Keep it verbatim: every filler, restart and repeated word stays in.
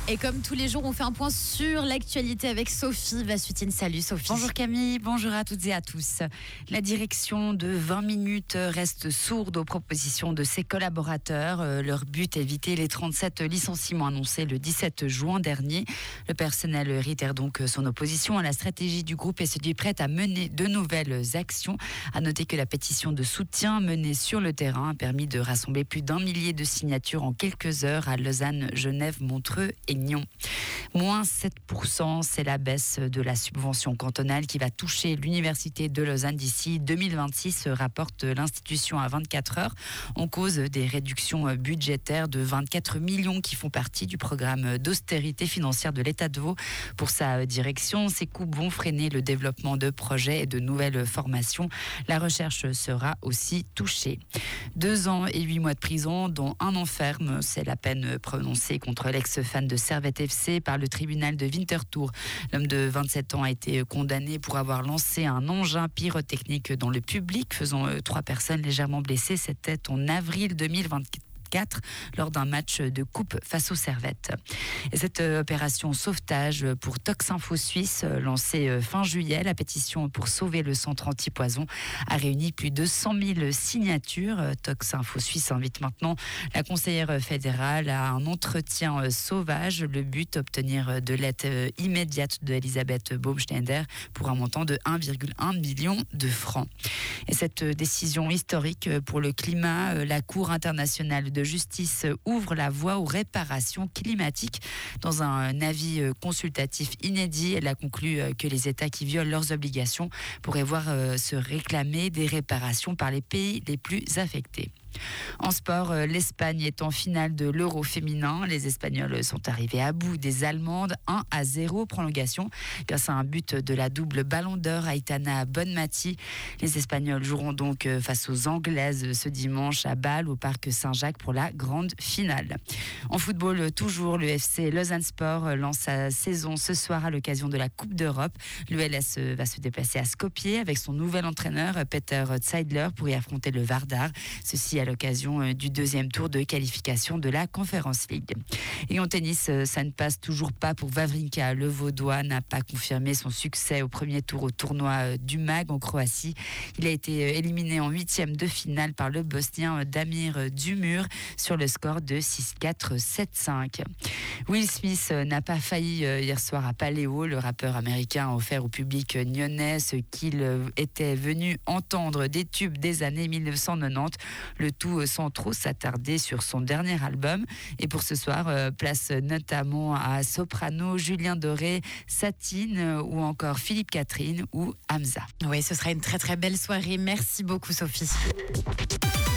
Et comme tous les jours, on fait un point sur l'actualité avec Sophie Vassutine. Salut Sophie. Bonjour Camille, bonjour à toutes et à tous. La direction de vingt minutes reste sourde aux propositions de ses collaborateurs. Leur but, éviter les trente-sept licenciements annoncés le dix-sept juin dernier. Le personnel réitère donc son opposition à la stratégie du groupe et se dit prêt à mener de nouvelles actions. À noter que la pétition de soutien menée sur le terrain a permis de rassembler plus d'un millier de signatures en quelques heures à Lausanne, Genève, Montreux et Nyon. Moins sept pour cent, c'est la baisse de la subvention cantonale qui va toucher l'Université de Lausanne d'ici deux mille vingt-six, rapporte l'institution à vingt-quatre heures. En cause des réductions budgétaires de vingt-quatre millions qui font partie du programme d'austérité financière de l'État de Vaud. Pour sa direction, ces coupes vont freiner le développement de projets et de nouvelles formations. La recherche sera aussi touchée. Deux ans et huit mois de prison, dont un an ferme, c'est la peine prononcée contre l'ex-fan de Servette F C par le tribunal de Winterthur. L'homme de vingt-sept ans a été condamné pour avoir lancé un engin pyrotechnique dans le public, faisant trois personnes légèrement blessées. C'était en avril deux mille vingt-quatre. Lors d'un match de coupe face aux Servettes. Et cette opération sauvetage pour Toxinfo Suisse, lancée fin juillet, la pétition pour sauver le centre anti-poison a réuni plus de cent mille signatures. Toxinfo Suisse invite maintenant la conseillère fédérale à un entretien sauvage. Le but, obtenir de l'aide immédiate de Elisabeth Baumschneider pour un montant de un virgule un million de francs. Et cette décision historique pour le climat, la Cour internationale de justice ouvre la voie aux réparations climatiques. Dans un avis consultatif inédit, elle a conclu que les États qui violent leurs obligations pourraient voir se réclamer des réparations par les pays les plus affectés. En sport, l'Espagne est en finale de l'Euro féminin. Les Espagnols sont arrivés à bout des Allemandes, un à zéro prolongation, grâce à un but de la double ballon d'or Aitana Bonmati. Les Espagnols joueront donc face aux Anglaises ce dimanche à Bâle, au parc Saint-Jacques, pour la grande finale. En football, toujours, le F C Lausanne Sport lance sa saison ce soir à l'occasion de la Coupe d'Europe. L'U L S va se déplacer à Skopje avec son nouvel entraîneur Peter Zeidler pour y affronter le Vardar. Ceci à l'occasion du deuxième tour de qualification de la Conference League. Et en tennis, ça ne passe toujours pas pour Wawrinka. Le Vaudois n'a pas confirmé son succès au premier tour au tournoi du Mag en Croatie. Il a été éliminé en huitième de finale par le Bosnien Damir Dumur sur le score de six quatre sept cinq. Will Smith n'a pas failli hier soir à Paléo. Le rappeur américain a offert au public nyonnais ce qu'il était venu entendre des tubes des années mille neuf cent quatre-vingt-dix. Le tout sans trop s'attarder sur son dernier album. Et pour ce soir, place notamment à Soprano, Julien Doré, Satine ou encore Philippe Catherine ou Hamza. Oui, ce sera une très très belle soirée. Merci beaucoup Sophie.